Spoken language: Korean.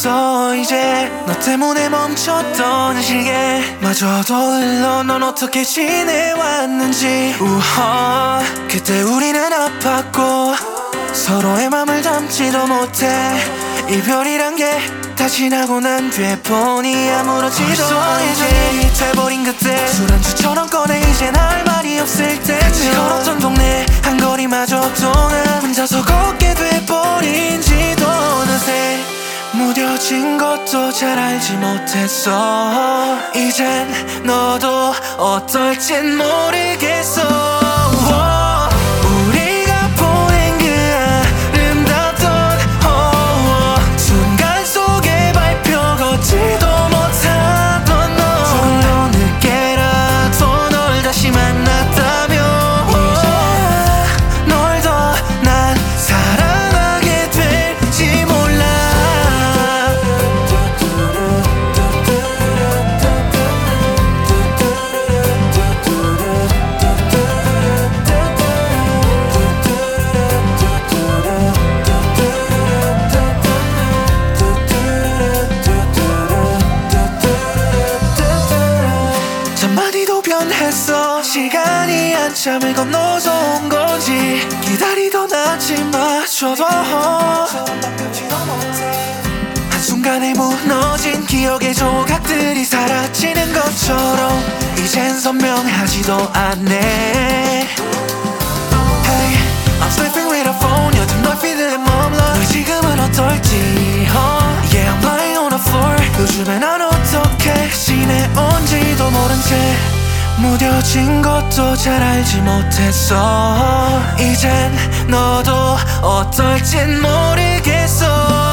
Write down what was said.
없어. 이제 너 때문에 멈췄던 시계마저도 흘러. 넌 어떻게 지내왔는지. 우허, 그때 우리는 아팠고 서로의 맘을 담지도 못해. 이별이란 게 다 지나고 난 뒤에 보니 아무렇지도 않은 일이 돼버린 그때. 술안주처럼 꺼내 이젠 할 말이 없을 때. 같이 걸었던 동네 한 거리마저 동안 혼자서 걷게 돼버린지도 어느새 무뎌진 것도 잘 알지 못했어. 이젠 너도 어떨진 모르겠어. 한마디도 변했어. 시간이 한참을 건너서 온 건지 기다리던 아침마저도 한순간에 무너진 기억의 조각들이 사라지는 것처럼 이젠 선명하지도 않네. Hey, I'm sleeping with a phone. 요즘 널 피드에 머물러. 너 지금은 어떨지? Yeah, I'm lying on the floor. 요즘에 난 어떻게 지내온지도 모른 채 무뎌진 것도 잘 알지 못했어. 이젠 너도 어떨진 모르겠어.